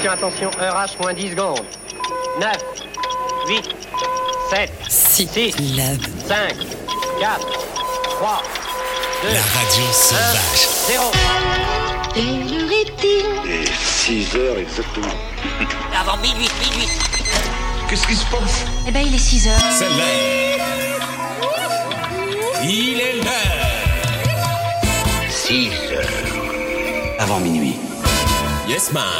attention, heure H moins 10 secondes. 9, 8, 7, 6, 5, 4, 3, 2, la radio sauvage. 0. Quelle heure est-il ? Et 6 heures exactement. Avant minuit. Qu'est-ce qui se passe ? Eh ben, il est 6 heures. C'est l'heure. Il est l'heure. 6 heures. Avant minuit. Yes, man.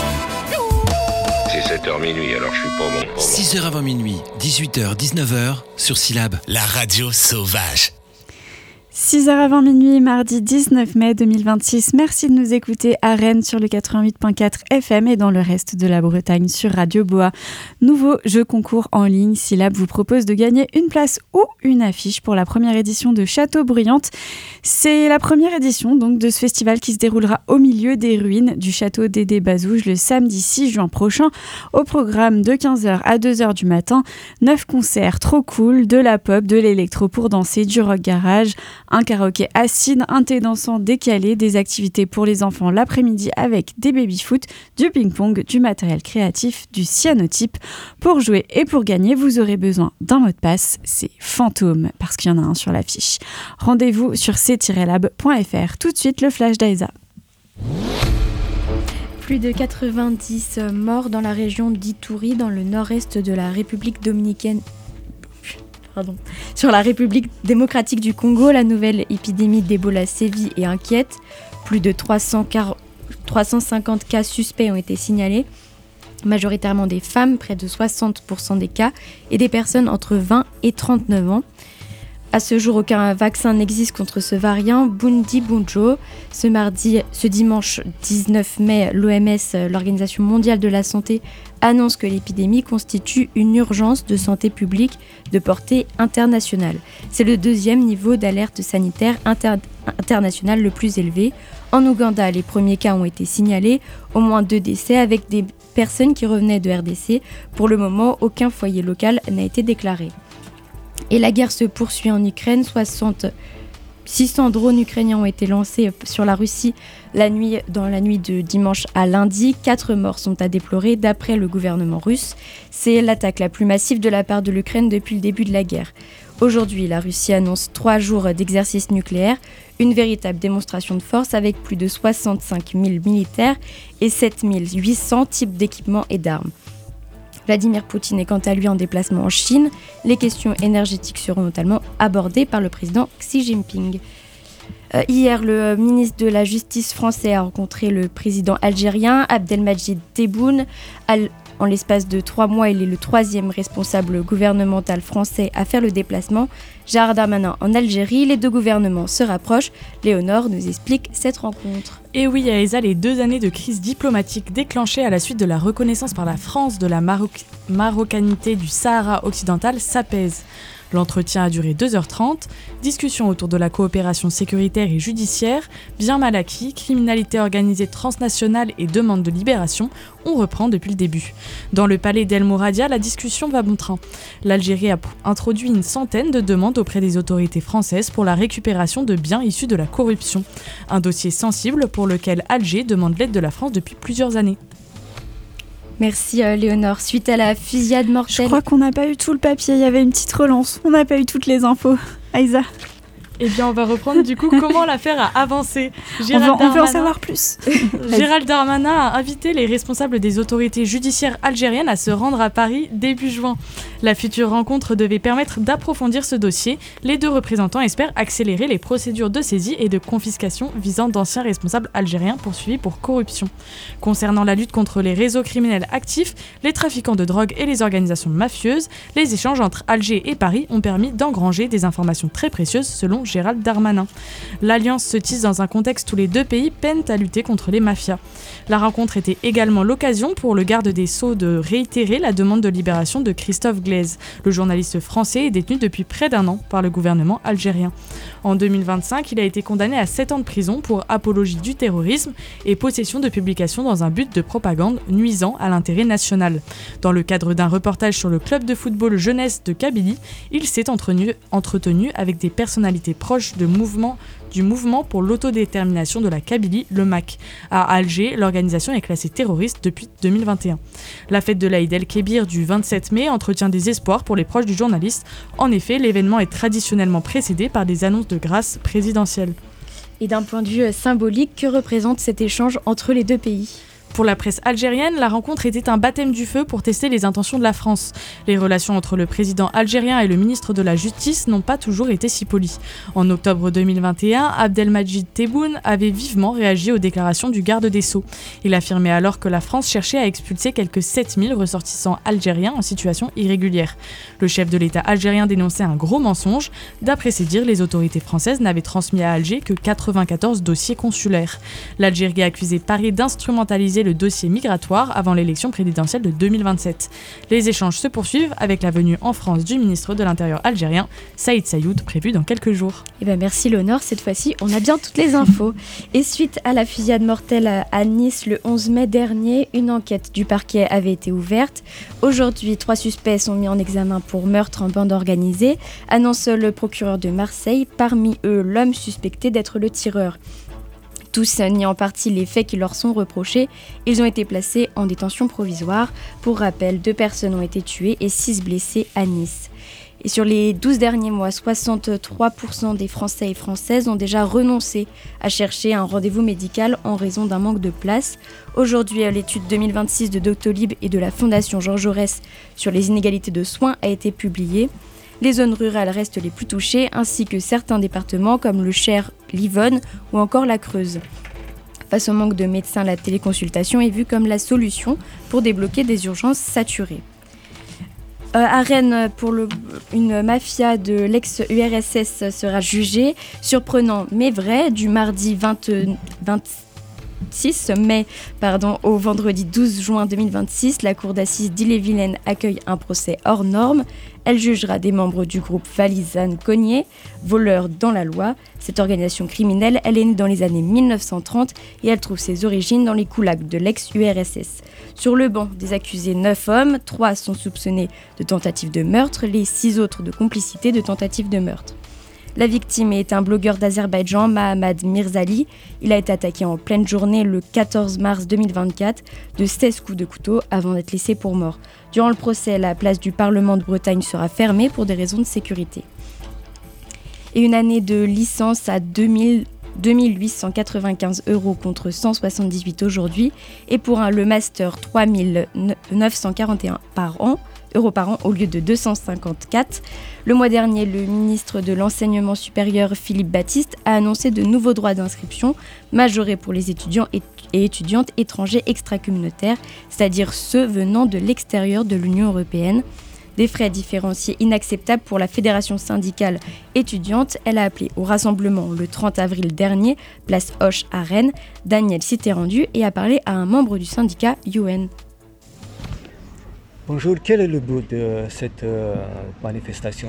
C'est 7h minuit, alors je suis pas bon. 6h avant minuit, 18h, 19h, sur Syllab, la radio sauvage. 6h avant minuit, mardi 19 mai 2026. Merci de nous écouter à Rennes sur le 88.4 FM et dans le reste de la Bretagne sur Radio Boa. Nouveau jeu concours en ligne, Syllab vous propose de gagner une place ou une affiche pour la première édition de Château Bruyante. C'est la première édition donc de ce festival qui se déroulera au milieu des ruines du château d'Édé Bazouges le samedi 6 juin prochain. Au programme de 15h à 2h du matin, 9 concerts trop cool, de la pop, de l'électro pour danser, du rock garage, un karaoké acide, un thé dansant décalé, des activités pour les enfants l'après-midi avec des baby-foot, du ping-pong, du matériel créatif, du cyanotype. Pour jouer et pour gagner, vous aurez besoin d'un mot de passe, c'est fantôme, parce qu'il y en a un sur l'affiche. Rendez-vous sur c-lab.fr. Tout de suite, le flash d'Aïsa. Plus de 90 morts dans la région d'Ituri, dans le nord-est de la République dominicaine. Sur la République démocratique du Congo, la nouvelle épidémie d'Ebola sévit et inquiète. Plus de 350 cas suspects ont été signalés, majoritairement des femmes, près de 60% des cas, et des personnes entre 20 et 39 ans. À ce jour, aucun vaccin n'existe contre ce variant Bundibugyo. Ce dimanche 19 mai, l'OMS, l'Organisation mondiale de la santé, annonce que l'épidémie constitue une urgence de santé publique de portée internationale. C'est le deuxième niveau d'alerte sanitaire internationale le plus élevé. En Ouganda, les premiers cas ont été signalés, au moins 2 décès avec des personnes qui revenaient de RDC. Pour le moment, aucun foyer local n'a été déclaré. Et la guerre se poursuit en Ukraine. 600 drones ukrainiens ont été lancés sur la Russie dans la nuit de dimanche à lundi. 4 morts sont à déplorer d'après le gouvernement russe. C'est l'attaque la plus massive de la part de l'Ukraine depuis le début de la guerre. Aujourd'hui, la Russie annonce 3 jours d'exercice nucléaire, une véritable démonstration de force avec plus de 65 000 militaires et 7 800 types d'équipements et d'armes. Vladimir Poutine est quant à lui en déplacement en Chine. Les questions énergétiques seront notamment abordées par le président Xi Jinping. Hier, le ministre de la Justice français a rencontré le président algérien Abdelmadjid Tebboune. En l'espace de 3 mois, il est le 3e responsable gouvernemental français à faire le déplacement. Gérald Darmanin en Algérie, les 2 gouvernements se rapprochent. Léonore nous explique cette rencontre. Et oui, Aïssa, les 2 années de crise diplomatique déclenchées à la suite de la reconnaissance par la France de la marocanité du Sahara occidental s'apaisent. L'entretien a duré 2h30, discussion autour de la coopération sécuritaire et judiciaire, bien mal acquis, criminalité organisée transnationale et demande de libération, on reprend depuis le début. Dans le palais d'El Mouradia, la discussion va bon train. L'Algérie a introduit une centaine de demandes auprès des autorités françaises pour la récupération de biens issus de la corruption. Un dossier sensible pour lequel Alger demande l'aide de la France depuis plusieurs années. Merci Léonore. Suite à la fusillade mortelle... Je crois qu'on n'a pas eu tout le papier, il y avait une petite relance. On n'a pas eu toutes les infos. Aïssa. Eh bien, on va reprendre du coup comment l'affaire a avancé. On veut en savoir plus. Gérald Darmanin a invité les responsables des autorités judiciaires algériennes à se rendre à Paris début juin. La future rencontre devait permettre d'approfondir ce dossier. Les 2 représentants espèrent accélérer les procédures de saisie et de confiscation visant d'anciens responsables algériens poursuivis pour corruption. Concernant la lutte contre les réseaux criminels actifs, les trafiquants de drogue et les organisations mafieuses, les échanges entre Alger et Paris ont permis d'engranger des informations très précieuses selon Gérald Darmanin. L'alliance se tisse dans un contexte où les 2 pays peinent à lutter contre les mafias. La rencontre était également l'occasion pour le garde des Sceaux de réitérer la demande de libération de Christophe Glaise. Le journaliste français est détenu depuis près d'1 an par le gouvernement algérien. En 2025, il a été condamné à 7 ans de prison pour apologie du terrorisme et possession de publications dans un but de propagande nuisant à l'intérêt national. Dans le cadre d'un reportage sur le club de football jeunesse de Kabylie, il s'est entretenu avec des personnalités proche du mouvement pour l'autodétermination de la Kabylie, le MAK. À Alger, l'organisation est classée terroriste depuis 2021. La fête de l'Aïd el-Kébir du 27 mai entretient des espoirs pour les proches du journaliste. En effet, l'événement est traditionnellement précédé par des annonces de grâce présidentielles. Et d'un point de vue symbolique, que représente cet échange entre les deux pays ? Pour la presse algérienne, la rencontre était un baptême du feu pour tester les intentions de la France. Les relations entre le président algérien et le ministre de la Justice n'ont pas toujours été si polies. En octobre 2021, Abdelmadjid Tebboune avait vivement réagi aux déclarations du garde des Sceaux. Il affirmait alors que la France cherchait à expulser quelques 7000 ressortissants algériens en situation irrégulière. Le chef de l'État algérien dénonçait un gros mensonge. D'après ses dires, les autorités françaises n'avaient transmis à Alger que 94 dossiers consulaires. L'Algérie accusait Paris d'instrumentaliser le dossier migratoire avant l'élection présidentielle de 2027. Les échanges se poursuivent avec la venue en France du ministre de l'Intérieur algérien, Saïd Saïoud, prévu dans quelques jours. Merci Léonore, cette fois-ci on a bien toutes les infos. Et suite à la fusillade mortelle à Nice le 11 mai dernier, une enquête du parquet avait été ouverte. Aujourd'hui, 3 suspects sont mis en examen pour meurtre en bande organisée, annonce le procureur de Marseille, parmi eux l'homme suspecté d'être le tireur. Tous nient en partie les faits qui leur sont reprochés. Ils ont été placés en détention provisoire. Pour rappel, 2 personnes ont été tuées et 6 blessées à Nice. Et sur les 12 derniers mois, 63% des Français et Françaises ont déjà renoncé à chercher un rendez-vous médical en raison d'un manque de place. Aujourd'hui, l'étude 2026 de Doctolib et de la Fondation Georges Jaurès sur les inégalités de soins a été publiée. Les zones rurales restent les plus touchées, ainsi que certains départements comme le Cher, l'Yonne ou encore la Creuse. Face au manque de médecins, la téléconsultation est vue comme la solution pour débloquer des urgences saturées. À Rennes, une mafia de l'ex-URSS sera jugée. Surprenant mais vrai, du mardi 26 mai au vendredi 12 juin 2026, la cour d'assises d'Ille-et-Vilaine accueille un procès hors norme. Elle jugera des membres du groupe Valaisanne-Cognier, voleurs dans la loi. Cette organisation criminelle, elle est née dans les années 1930 et elle trouve ses origines dans les coulacs de l'ex-URSS. Sur le banc des accusés, 9 hommes, 3 sont soupçonnés de tentative de meurtre, les 6 autres de complicité de tentative de meurtre. La victime est un blogueur d'Azerbaïdjan, Mahamad Mirzali. Il a été attaqué en pleine journée le 14 mars 2024 de 16 coups de couteau avant d'être laissé pour mort. Durant le procès, la place du Parlement de Bretagne sera fermée pour des raisons de sécurité. Et une année de licence à 2895 € contre 178 aujourd'hui. Et pour le master, 3941 euros par an au lieu de 254. Le mois dernier, le ministre de l'Enseignement supérieur, Philippe Baptiste, a annoncé de nouveaux droits d'inscription majorés pour les étudiants et étudiantes étrangers extracommunautaires, c'est-à-dire ceux venant de l'extérieur de l'Union européenne. Des frais différenciés inacceptables pour la fédération syndicale étudiante. Elle a appelé au rassemblement le 30 avril dernier, place Hoche à Rennes. Daniel s'était rendu et a parlé à un membre du syndicat UN. Bonjour, quel est le but de cette manifestation ?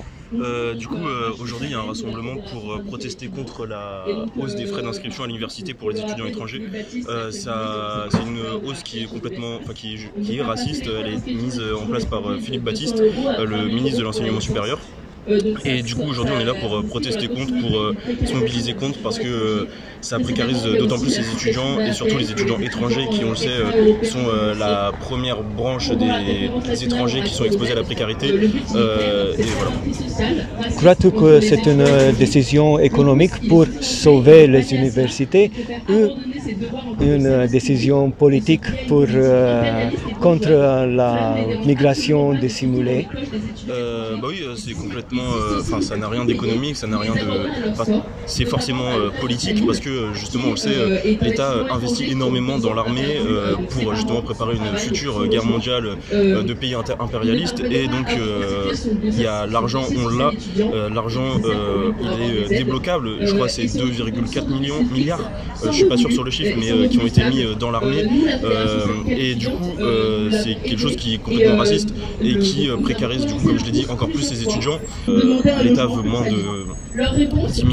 Aujourd'hui, il y a un rassemblement pour protester contre la hausse des frais d'inscription à l'université pour les étudiants étrangers. C'est une hausse qui est qui est raciste. Elle est mise en place par Philippe Baptiste, le ministre de l'Enseignement supérieur. Et du coup, aujourd'hui, on est là pour protester contre, pour se mobiliser contre, parce que ça précarise d'autant plus les étudiants, et surtout les étudiants étrangers qui, on le sait, sont la première branche des étrangers qui sont exposés à la précarité. Et voilà. Crois-tu que c'est une décision économique pour sauver les universités ou une décision politique contre la migration dissimulée ? Oui, c'est complètement. Ça n'a rien d'économique, ça n'a rien de. C'est forcément politique parce que justement, on le sait, l'État investit énormément dans l'armée pour justement préparer une future guerre mondiale de pays impérialistes. Et donc, il y a l'argent, on l'a. L'argent, il est débloquable. Je crois que c'est 2,4 milliards. Je suis pas sûr sur le chiffre, mais qui ont été mis dans l'armée. Et du coup, c'est quelque chose qui est complètement raciste et qui précarise, du coup, comme je l'ai dit, encore plus les étudiants. L'État veut moins d'immigration en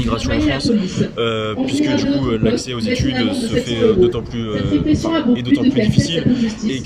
France, puisque du coup l'accès aux études se fait d'autant plus difficile, et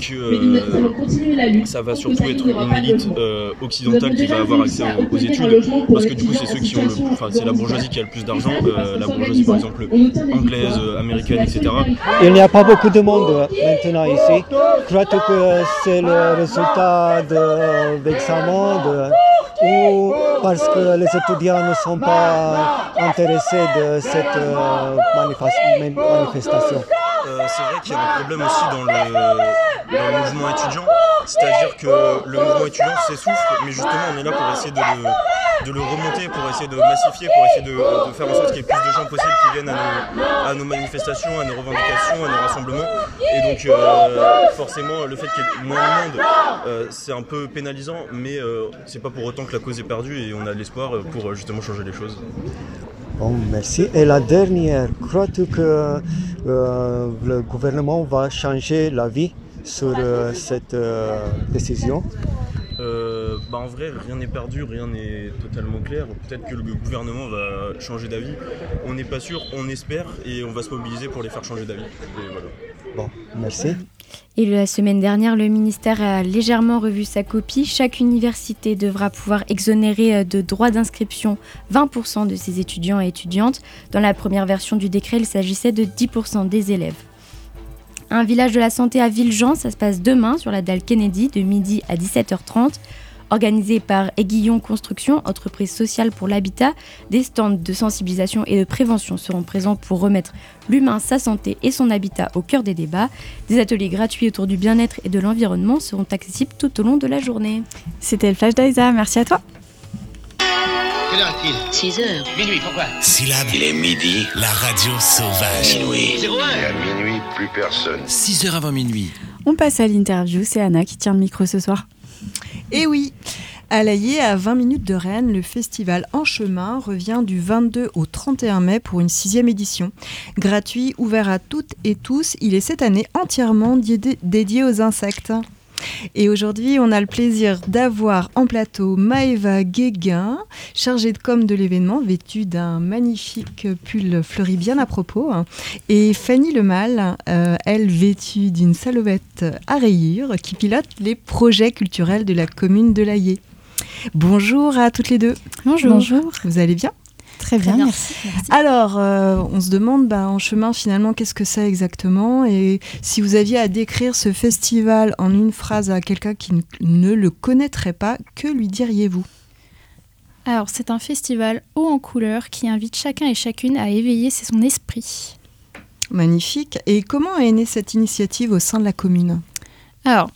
que ça va surtout être une élite occidentale qui va avoir accès aux études, parce que du coup c'est ceux qui ont c'est la bourgeoisie qui a le plus d'argent, la bourgeoisie par exemple anglaise, américaine, etc. Il n'y a pas beaucoup de monde maintenant ici. Je crois que c'est le résultat d'examen ou parce que les étudiants ne sont pas intéressés de cette manifestation. C'est vrai qu'il y a un problème aussi dans le mouvement étudiant, c'est-à-dire que le mouvement étudiant s'essouffle, mais justement on est là pour essayer de le remonter, pour essayer de massifier, pour essayer de faire en sorte qu'il y ait plus de gens possibles qui viennent à nos manifestations, à nos revendications, à nos rassemblements. Et donc forcément le fait qu'il y ait moins de monde, c'est un peu pénalisant, mais c'est pas pour autant que la cause est perdue, et on a de l'espoir pour justement changer les choses. Bon, merci. Et la dernière, crois-tu que le gouvernement va changer l'avis sur cette décision? En vrai, rien n'est perdu, rien n'est totalement clair. Peut-être que le gouvernement va changer d'avis. On n'est pas sûr, on espère, et on va se mobiliser pour les faire changer d'avis. Et voilà. Bon, merci. Et la semaine dernière, le ministère a légèrement revu sa copie. Chaque université devra pouvoir exonérer de droits d'inscription 20% de ses étudiants et étudiantes. Dans la première version du décret, il s'agissait de 10% des élèves. Un village de la santé à Villejean, ça se passe demain sur la dalle Kennedy de midi à 17h30. Organisé par Aiguillon Construction, entreprise sociale pour l'habitat, des stands de sensibilisation et de prévention seront présents pour remettre l'humain, sa santé et son habitat au cœur des débats. Des ateliers gratuits autour du bien-être et de l'environnement seront accessibles tout au long de la journée. C'était le Flash d'Aïsa, merci à toi. Quelle heure est-il ? 6h. Minuit, pourquoi ? Syllabe. Il est midi. La radio sauvage. Minuit. 01. Et à minuit, plus personne. 6h avant minuit. On passe à l'interview, c'est Anna qui tient le micro ce soir. Et oui, à La Haye, à 20 minutes de Rennes, le festival En Chemin revient du 22 au 31 mai pour une 6e édition. Gratuit, ouvert à toutes et tous, il est cette année entièrement dédié aux insectes. Et aujourd'hui, on a le plaisir d'avoir en plateau Maëva Guéguin, chargée de com de l'événement, vêtue d'un magnifique pull fleuri bien à propos, et Fanny Lemal, elle vêtue d'une salopette à rayures, qui pilote les projets culturels de la commune de La Haye. Bonjour à toutes les deux. Bonjour. Vous allez bien ? Très bien, merci. Alors, on se demande, En Chemin, finalement, qu'est-ce que c'est exactement ? Et si vous aviez à décrire ce festival en une phrase à quelqu'un qui ne le connaîtrait pas, que lui diriez-vous ? Alors, c'est un festival haut en couleurs qui invite chacun et chacune à éveiller son esprit. Magnifique. Et comment est née cette initiative au sein de la commune ? Alors,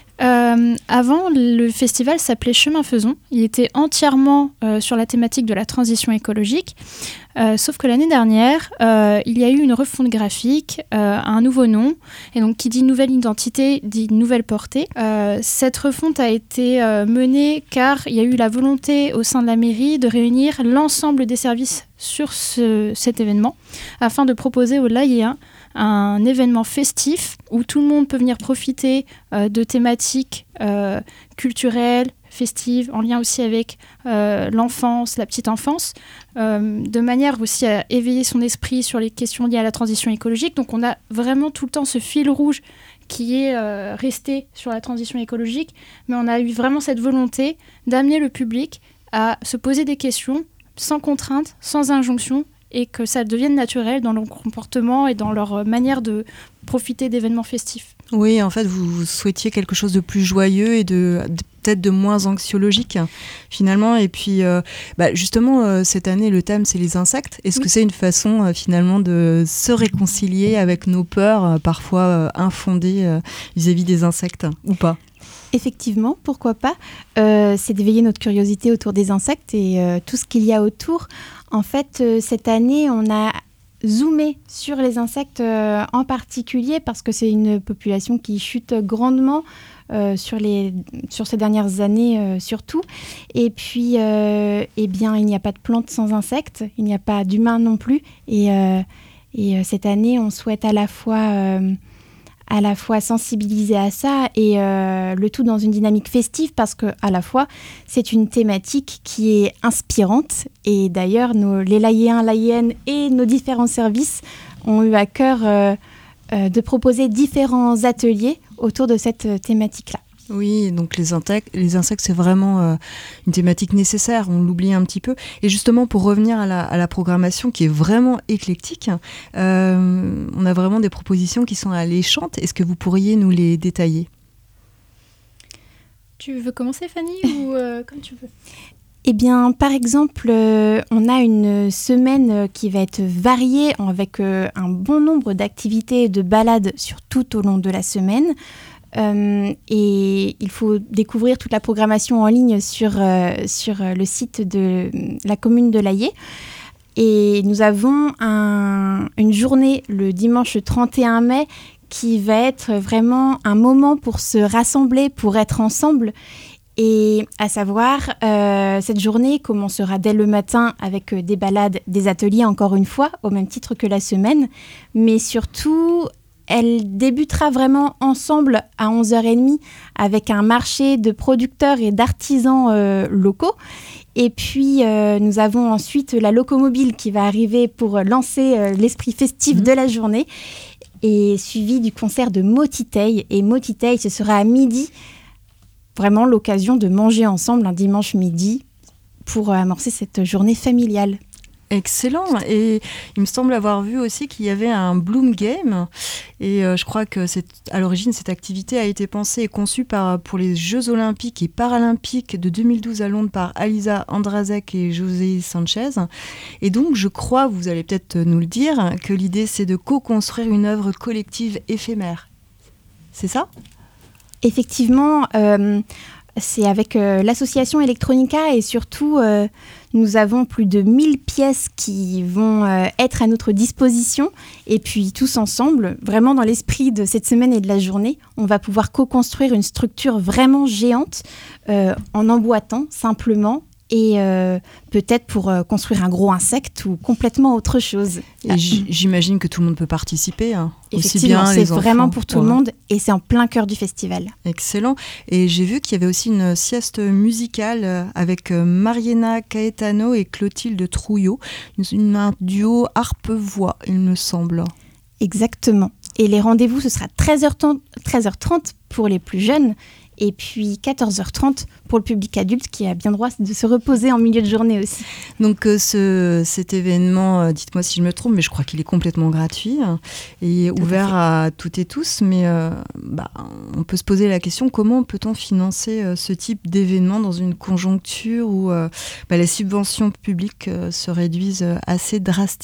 avant, le festival s'appelait Chemin Faisons. Il était entièrement sur la thématique de la transition écologique. Sauf que l'année dernière, il y a eu une refonte graphique, un nouveau nom. Et donc, qui dit nouvelle identité, dit nouvelle portée. Cette refonte a été menée car il y a eu la volonté au sein de la mairie de réunir l'ensemble des services sur cet événement afin de proposer aux Laïéens un événement festif où tout le monde peut venir profiter de thématiques culturelles, festives, en lien aussi avec l'enfance, la petite enfance, de manière aussi à éveiller son esprit sur les questions liées à la transition écologique. Donc on a vraiment tout le temps ce fil rouge qui est resté sur la transition écologique, mais on a eu vraiment cette volonté d'amener le public à se poser des questions sans contrainte, sans injonction, et que ça devienne naturel dans leur comportement et dans leur manière de profiter d'événements festifs. Oui, en fait, vous souhaitiez quelque chose de plus joyeux et peut-être de moins anxiologique, finalement. Et puis, justement, cette année, le thème, c'est les insectes. Est-ce que c'est une façon, finalement, de se réconcilier avec nos peurs, parfois infondées vis-à-vis des insectes, ou pas ? Effectivement, pourquoi pas. C'est d'éveiller notre curiosité autour des insectes et tout ce qu'il y a autour. En fait, cette année, on a zoomé sur les insectes en particulier parce que c'est une population qui chute grandement sur ces dernières années surtout. Et puis, il n'y a pas de plantes sans insectes, il n'y a pas d'humains non plus. Et cette année, on souhaite à la fois à la fois sensibiliser à ça et le tout dans une dynamique festive parce que à la fois c'est une thématique qui est inspirante et d'ailleurs les Layéens, Layéennes et nos différents services ont eu à cœur de proposer différents ateliers autour de cette thématique-là. Oui, donc les insectes, c'est vraiment une thématique nécessaire, on l'oublie un petit peu. Et justement, pour revenir à la programmation qui est vraiment éclectique, on a vraiment des propositions qui sont alléchantes. Est-ce que vous pourriez nous les détailler ? Tu veux commencer, Fanny, ou comme tu veux ? Eh bien, par exemple, on a une semaine qui va être variée avec un bon nombre d'activités et de balades tout au long de la semaine. Et il faut découvrir toute la programmation en ligne sur le site de la commune de Layé. Et nous avons une journée le dimanche 31 mai qui va être vraiment un moment pour se rassembler, pour être ensemble. Et à savoir, cette journée commencera dès le matin avec des balades, des ateliers encore une fois, au même titre que la semaine. Mais surtout, elle débutera vraiment ensemble à 11h30 avec un marché de producteurs et d'artisans locaux. Et puis, nous avons ensuite la locomobile qui va arriver pour lancer l'esprit festif de la journée et suivi du concert de Motiteil. Et Motiteil, ce sera à midi, vraiment l'occasion de manger ensemble un dimanche midi pour amorcer cette journée familiale. Excellent. Et il me semble avoir vu aussi qu'il y avait un Bloom Game. Et je crois que à l'origine, cette activité a été pensée et conçue pour les Jeux Olympiques et Paralympiques de 2012 à Londres par Alisa Andrazek et José Sanchez. Et donc, je crois, vous allez peut-être nous le dire, que l'idée, c'est de co-construire une œuvre collective éphémère. C'est ça ? Effectivement, c'est avec l'association Electronica et surtout, nous avons plus de 1000 pièces qui vont être à notre disposition. Et puis tous ensemble, vraiment dans l'esprit de cette semaine et de la journée, on va pouvoir co-construire une structure vraiment géante en emboîtant simplement et peut-être pour construire un gros insecte ou complètement autre chose. Et j'imagine que tout le monde peut participer, hein. Aussi Effectivement, bien c'est les enfants, vraiment pour tout le monde et c'est en plein cœur du festival. Excellent. Et j'ai vu qu'il y avait aussi une sieste musicale avec Mariana Caetano et Clotilde Trouillot, un duo harpe-voix, il me semble. Exactement. Et les rendez-vous, ce sera 13h30 pour les plus jeunes et puis 14h30 pour le public adulte qui a bien droit de se reposer en milieu de journée aussi. Donc cet événement, dites-moi si je me trompe, mais je crois qu'il est complètement gratuit et ouvert à toutes et tous. Mais on peut se poser la question, comment peut-on financer ce type d'événement dans une conjoncture où les subventions publiques se réduisent assez drastiquement ?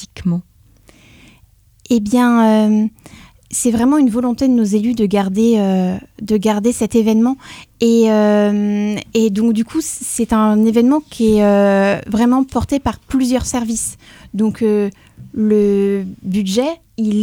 Eh bien... c'est vraiment une volonté de nos élus de garder cet événement. Et donc, du coup, c'est un événement qui est vraiment porté par plusieurs services. Donc, le budget, il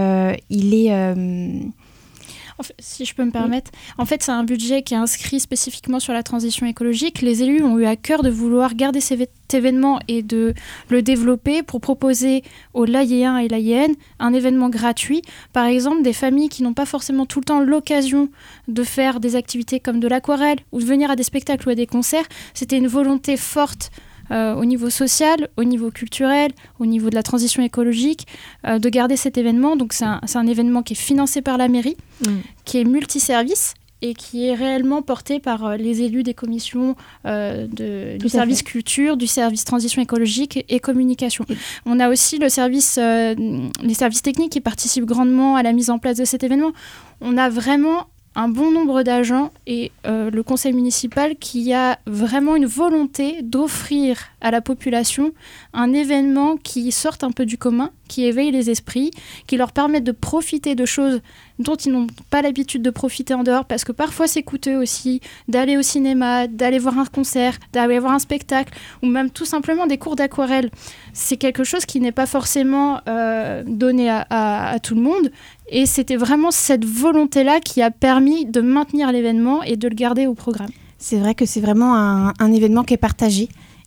est En fait, si je peux me permettre, en fait, c'est un budget qui est inscrit spécifiquement sur la transition écologique. Les élus ont eu à cœur de vouloir garder cet événement et de le développer pour proposer aux Layéens et Layéennes un événement gratuit. Par exemple, des familles qui n'ont pas forcément tout le temps l'occasion de faire des activités comme de l'aquarelle ou de venir à des spectacles ou à des concerts. C'était une volonté forte au niveau social, au niveau culturel, au niveau de la transition écologique, de garder cet événement. Donc c'est un événement qui est financé par la mairie, qui est multiservice et qui est réellement porté par les élus des commissions du service culture, du service transition écologique et communication. On a aussi les services techniques qui participent grandement à la mise en place de cet événement. On a vraiment un bon nombre d'agents et le conseil municipal qui a vraiment une volonté d'offrir à la population un événement qui sorte un peu du commun, qui éveille les esprits, qui leur permette de profiter de choses dont ils n'ont pas l'habitude de profiter en dehors, parce que parfois c'est coûteux aussi d'aller au cinéma, d'aller voir un concert, d'aller voir un spectacle, ou même tout simplement des cours d'aquarelle. C'est quelque chose qui n'est pas forcément donné à tout le monde, et c'était vraiment cette volonté-là qui a permis de maintenir l'événement et de le garder au programme. C'est vrai que c'est vraiment un événement qui est partagé.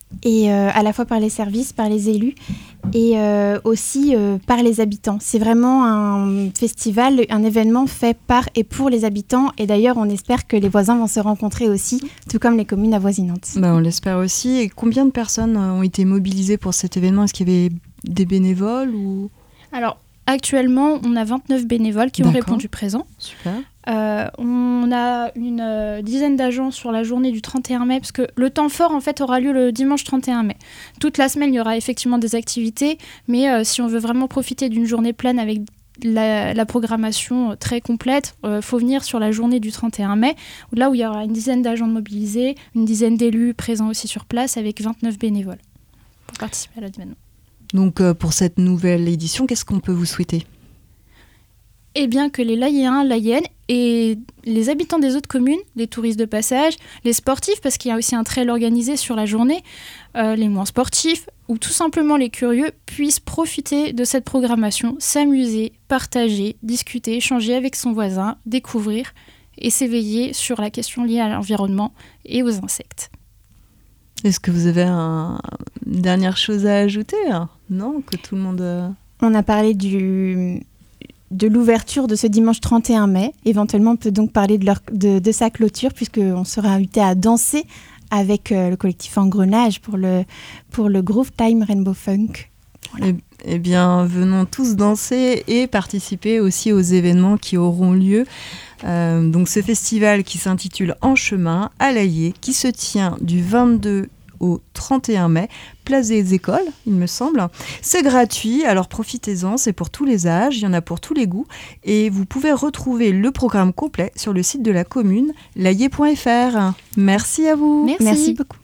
et à la fois par les services, par les élus et aussi par les habitants. C'est vraiment un festival, un événement fait par et pour les habitants. Et d'ailleurs, on espère que les voisins vont se rencontrer aussi, tout comme les communes avoisinantes. On l'espère aussi. Et combien de personnes ont été mobilisées pour cet événement ? Est-ce qu'il y avait des bénévoles ou... Alors, actuellement, on a 29 bénévoles qui ont répondu présent. Super. On a une dizaine d'agents sur la journée du 31 mai, parce que le temps fort, en fait, aura lieu le dimanche 31 mai. Toute la semaine, il y aura effectivement des activités, mais si on veut vraiment profiter d'une journée pleine avec la programmation très complète, faut venir sur la journée du 31 mai, là où il y aura une dizaine d'agents mobilisés, une dizaine d'élus présents aussi sur place, avec 29 bénévoles pour participer à l'événement. Donc, pour cette nouvelle édition, qu'est-ce qu'on peut vous souhaiter ? Eh bien que les Layéens, Layènes et les habitants des autres communes, les touristes de passage, les sportifs, parce qu'il y a aussi un trail organisé sur la journée, les moins sportifs ou tout simplement les curieux puissent profiter de cette programmation, s'amuser, partager, discuter, échanger avec son voisin, découvrir et s'éveiller sur la question liée à l'environnement et aux insectes. Est-ce que vous avez une dernière chose à ajouter ? Non, que tout le monde... On a parlé de l'ouverture de ce dimanche 31 mai. Éventuellement, on peut donc parler de sa clôture, puisqu'on sera invité à danser avec le collectif Engrenage pour le Groove Time Rainbow Funk. Voilà. Eh bien, venons tous danser et participer aussi aux événements qui auront lieu. Donc, ce festival qui s'intitule En Chemin à Layé, qui se tient du 22 au 31 mai, place des écoles, il me semble. C'est gratuit, alors profitez-en, c'est pour tous les âges, il y en a pour tous les goûts. Et vous pouvez retrouver le programme complet sur le site de la commune, layé.fr. Merci à vous. Merci beaucoup.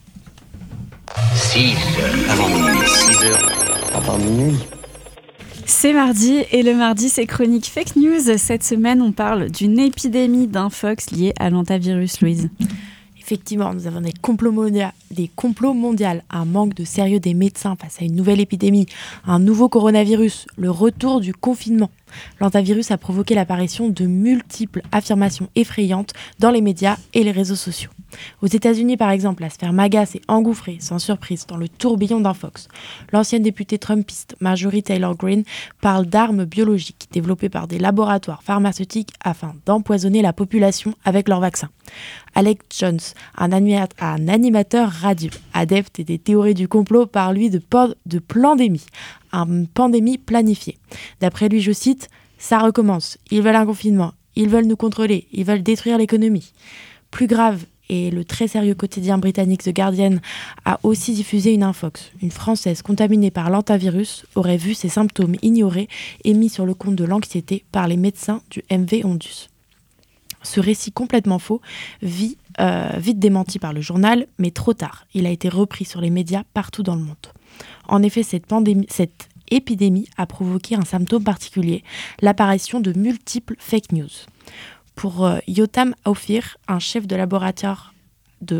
6 heures avant minuit, 6 heures avant minuit. C'est mardi et le mardi c'est chronique fake news. Cette semaine on parle d'une épidémie d'infox liée à l'hantavirus, Louise. Effectivement, nous avons des complots mondiaux, un manque de sérieux des médecins face à une nouvelle épidémie, un nouveau coronavirus, le retour du confinement. L'hantavirus a provoqué l'apparition de multiples affirmations effrayantes dans les médias et les réseaux sociaux. Aux États-Unis, par exemple, la sphère MAGA s'est engouffrée, sans surprise, dans le tourbillon d'infox. L'ancienne députée trumpiste Marjorie Taylor Greene parle d'armes biologiques développées par des laboratoires pharmaceutiques afin d'empoisonner la population avec leurs vaccins. Alex Jones, un animateur radio, adepte des théories du complot, parle lui de pandémie, une pandémie planifiée. D'après lui, je cite, « Ça recommence, ils veulent un confinement, ils veulent nous contrôler, ils veulent détruire l'économie ». Plus grave, et le très sérieux quotidien britannique The Guardian a aussi diffusé une infox. Une Française contaminée par l'hantavirus aurait vu ses symptômes ignorés et mis sur le compte de l'anxiété par les médecins du MV Ondus. Ce récit complètement faux, vite démenti par le journal, mais trop tard. Il a été repris sur les médias partout dans le monde. En effet, cette épidémie a provoqué un symptôme particulier, l'apparition de multiples fake news. Pour Yotam Ophir, un chef de laboratoire de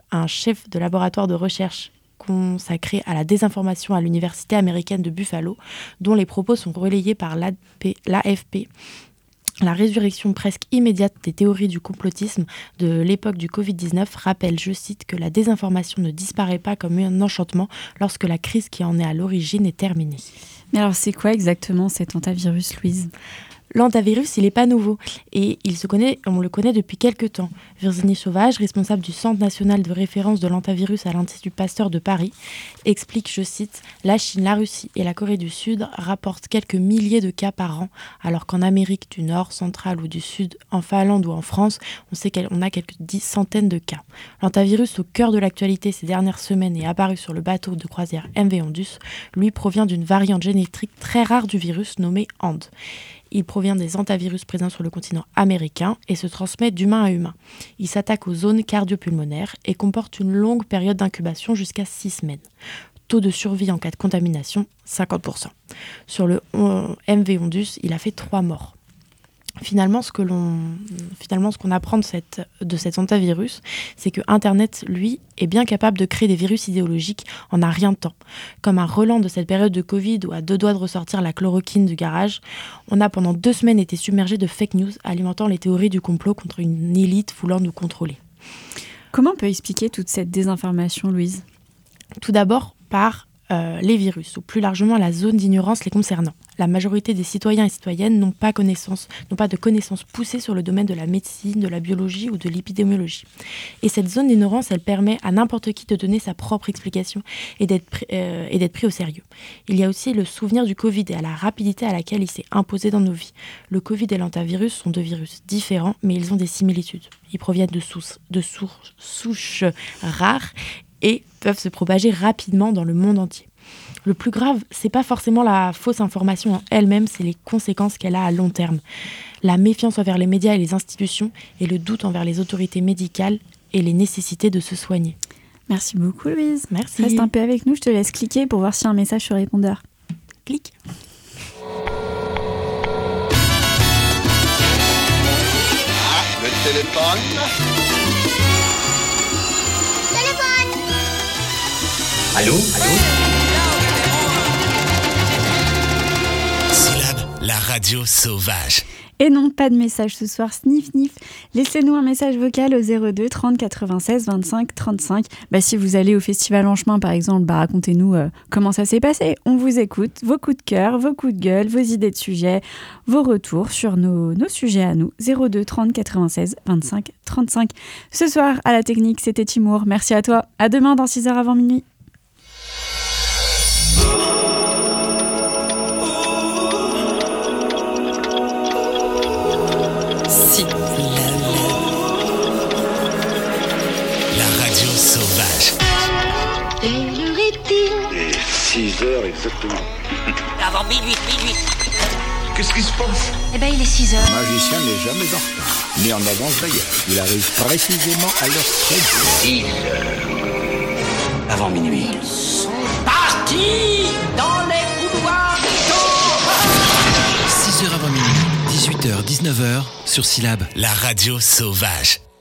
recherche consacré à la désinformation à l'université américaine de Buffalo, dont les propos sont relayés par l'AFP, la résurrection presque immédiate des théories du complotisme de l'époque du Covid-19 rappelle, je cite, que la désinformation ne disparaît pas comme un enchantement lorsque la crise qui en est à l'origine est terminée. Mais alors c'est quoi exactement cet hantavirus, Louise ? L'hantavirus, il n'est pas nouveau et on le connaît depuis quelques temps. Virginie Sauvage, responsable du Centre national de référence de l'hantavirus à l'Institut Pasteur de Paris, explique, je cite, « La Chine, la Russie et la Corée du Sud rapportent quelques milliers de cas par an, alors qu'en Amérique du Nord, centrale ou du Sud, en Finlande ou en France, on sait qu'on a quelques centaines de cas. L'hantavirus au cœur de l'actualité ces dernières semaines et apparu sur le bateau de croisière MV Ondus, lui provient d'une variante génétique très rare du virus nommée HAND. Il provient des hantavirus présents sur le continent américain et se transmet d'humain à humain. Il s'attaque aux zones cardio-pulmonaires et comporte une longue période d'incubation jusqu'à 6 semaines. Taux de survie en cas de contamination, 50%. Sur le MV Ondus, il a fait 3 morts. Finalement, ce qu'on apprend de cet hantavirus, c'est que Internet, lui, est bien capable de créer des virus idéologiques en un rien de temps. Comme un relent de cette période de Covid où à 2 doigts de ressortir la chloroquine du garage, on a pendant 2 semaines été submergé de fake news alimentant les théories du complot contre une élite voulant nous contrôler. Comment on peut expliquer toute cette désinformation, Louise ? Tout d'abord par les virus, ou plus largement la zone d'ignorance les concernant. La majorité des citoyens et citoyennes n'ont pas de connaissances poussées sur le domaine de la médecine, de la biologie ou de l'épidémiologie. Et cette zone d'ignorance, elle permet à n'importe qui de donner sa propre explication et d'être pris au sérieux. Il y a aussi le souvenir du Covid et à la rapidité à laquelle il s'est imposé dans nos vies. Le Covid et l'hantavirus sont deux virus différents, mais ils ont des similitudes. Ils proviennent de souches rares et peuvent se propager rapidement dans le monde entier. Le plus grave, c'est pas forcément la fausse information en elle-même, c'est les conséquences qu'elle a à long terme. La méfiance envers les médias et les institutions et le doute envers les autorités médicales et les nécessités de se soigner. Merci beaucoup Louise. Merci. Reste un peu avec nous, je te laisse cliquer pour voir s'il y a un message sur répondeur. Clique. Le téléphone. Allô? Syllabe, la radio sauvage. Et non, pas de message ce soir, sniff. Laissez-nous un message vocal au 02 30 96 25 35. Si vous allez au festival En Chemin par exemple, racontez-nous comment ça s'est passé. On vous écoute, vos coups de cœur, vos coups de gueule, vos idées de sujets, vos retours sur nos sujets à nous. 02 30 96 25 35. Ce soir, à la technique, c'était Timour. Merci à toi. À demain dans 6h avant minuit. La radio sauvage. Quelle heure est-il? Et 6h exactement. Avant minuit. Qu'est-ce qui se passe? Il est 6h. Le magicien n'est jamais en retard, ni en avance d'ailleurs. Il arrive précisément à l'heure très 6h. Avant minuit. Ils sont partis dans les couloirs du temps. 6h avant minuit, 18h, 19h, sur Syllabe, la radio sauvage.